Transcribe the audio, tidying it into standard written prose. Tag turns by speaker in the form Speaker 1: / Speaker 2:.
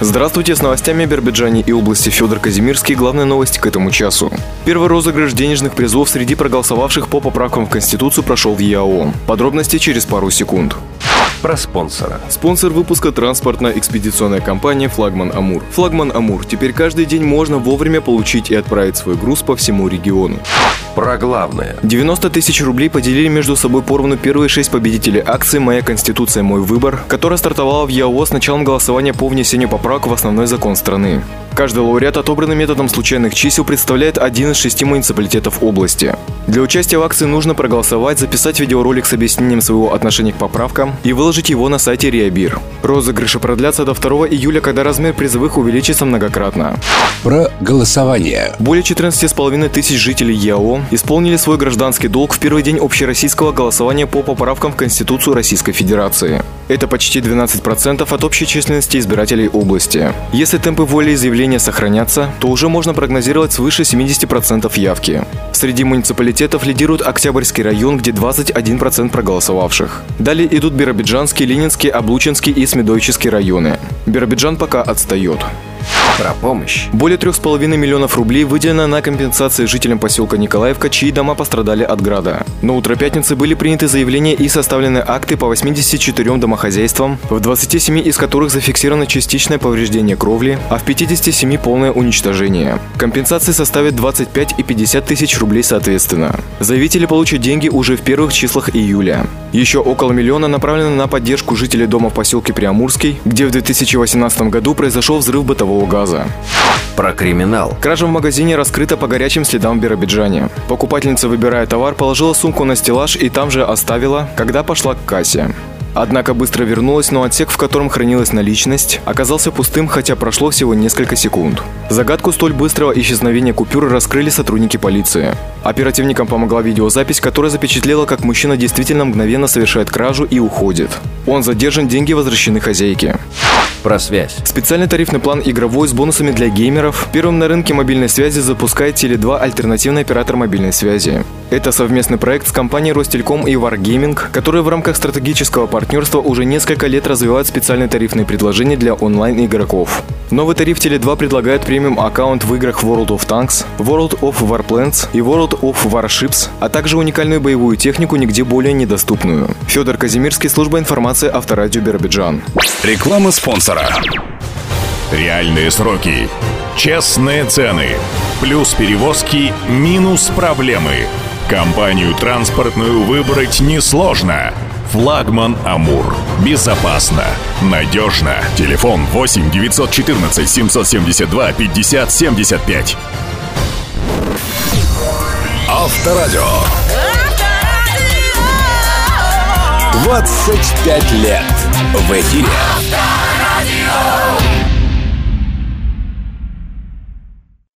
Speaker 1: Здравствуйте, с новостями о Биробиджане и области. Федор Казимирский. Главные новости к этому часу. Первый розыгрыш денежных призов среди проголосовавших по поправкам в Конституцию прошел в ЯО. Подробности через пару секунд.
Speaker 2: Про спонсора.
Speaker 1: Спонсор выпуска – транспортно-экспедиционная компания «Флагман Амур». «Флагман Амур» теперь каждый день можно вовремя получить и отправить свой груз по всему региону.
Speaker 2: Про главное.
Speaker 1: 90 тысяч рублей поделили между собой поровну первые 6 победителей акции «Моя Конституция. Мой выбор», которая стартовала в ЯО с началом голосования по внесению поправок в основной закон страны. Каждый лауреат, отобранный методом случайных чисел, представляет один из 6 муниципалитетов области. Для участия в акции нужно проголосовать, записать видеоролик с объяснением своего отношения к поправкам и выложить его на сайте Реабир. Розыгрыши продлятся до 2 июля, когда размер призовых увеличится многократно.
Speaker 3: Про голосование.
Speaker 1: Более 14,5 тысяч жителей ЯО исполнили свой гражданский долг в первый день общероссийского голосования по поправкам в Конституцию Российской Федерации. Это почти 12% от общей численности избирателей области. Если темпы волеизъявления сохранятся, то уже можно прогнозировать свыше 70% явки. Среди муниципалитетов лидирует Октябрьский район, где 21% проголосовавших. Далее идут Биробиджанский, Ленинский, Облучинский и Смедовический районы. Биробиджан пока отстает.
Speaker 2: Про помощь.
Speaker 1: Более 3,5 миллионов рублей выделено на компенсации жителям поселка Николаевка, чьи дома пострадали от града. На утро пятницы были приняты заявления и составлены акты по 84 домохозяйствам, в 27 из которых зафиксировано частичное повреждение кровли, а в 57 полное уничтожение. Компенсации составят 25 и 50 тысяч рублей соответственно. Заявители получат деньги уже в первых числах июля. Еще около миллиона направлено на поддержку жителей дома в поселке Приамурский, где в 2018 году произошел взрыв бытового газа.
Speaker 2: Про криминал.
Speaker 1: Кража в магазине раскрыта по горячим следам в Биробиджане. Покупательница, выбирая товар, положила сумку на стеллаж и там же оставила, когда пошла к кассе. Однако быстро вернулась, но отсек, в котором хранилась наличность, оказался пустым, хотя прошло всего несколько секунд. Загадку столь быстрого исчезновения купюры раскрыли сотрудники полиции. Оперативникам помогла видеозапись, которая запечатлела, как мужчина действительно мгновенно совершает кражу и уходит. Он задержан, деньги возвращены хозяйке.
Speaker 2: Про связь.
Speaker 1: Специальный тарифный план игровой с бонусами для геймеров первым на рынке мобильной связи запускает Теле2, альтернативный оператор мобильной связи. Это совместный проект с компанией Ростелеком и Wargaming, которые в рамках стратегического партнерства уже несколько лет развивают специальные тарифные предложения для онлайн-игроков. Новый тариф Теле2 предлагает премиум-аккаунт в играх World of Tanks, World of Warplanes и World of Warships, а также уникальную боевую технику, нигде более недоступную. Федор Казимирский, служба информации, Авторадио Биробиджан.
Speaker 4: Реклама спонсора. Реальные сроки, честные цены, плюс перевозки, минус проблемы. Компанию транспортную выбрать несложно. «Флагман Амур». Безопасно, надежно. Телефон 8 914 772 50 75.
Speaker 3: Авторадио. 25 лет в эфире.
Speaker 5: Авторадио.